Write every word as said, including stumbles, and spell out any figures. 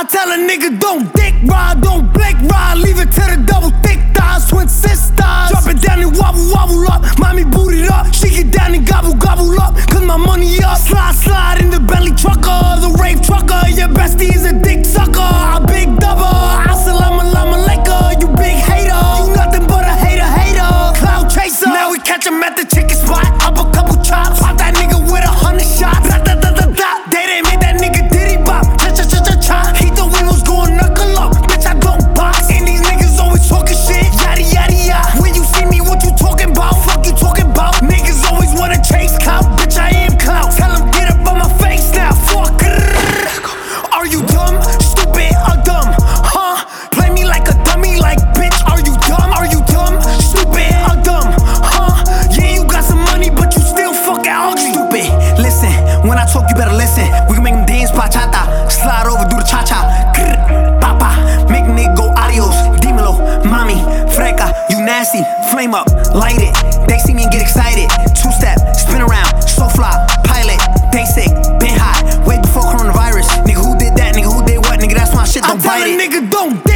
I tell a nigga don't dick ride, don't blink ride, leave it to the double thick thighs, twin sisters. Drop it down and wobble, wobble up, mommy boot it up. She get down and gobble, gobble up, cause my money up. Slide, slide in the Bentley trucker, the rave trucker. Your bestie is a dick sucker, a big double. Assalamu alaikum, you big hater. You nothing but a hater, hater. Cloud chaser. Now we catch him at the chicken spot, up a couple chops. Pop that nigga with a hundred shots. Da, da, da, da, da. They didn't make that nigga diddy bop. Cha, cha, cha, cha, cha. He thought we was going knuckle up. Bitch, I don't box. And these niggas always talking shit. Yada, yada, yada. When you see me, what you talking about? Fuck you talking about? Niggas always wanna chase clout. Bitch, I am clout. Tell him get up on my face now. Fuck. Are you dumb, stupid, or dumb? Huh? Play me like a dummy, like bitch. Are you dumb? Are you dumb, stupid, or dumb? Huh? Yeah, you got some money, but you still fucking ugly. Stupid. Listen, when I talk, you better listen. We can make them dance bachata, slide over, do the cha cha. Papa, make nigga go adios. Dímelo, mommy, freca, you nasty. Flame up, light it. They see me and get excited. Two step, spin around, so fly, pilot, basic, been hot, way before coronavirus. Nigga, who did that? Nigga, who did what? Nigga, that's my shit. Don't bite it. I tell a nigga don't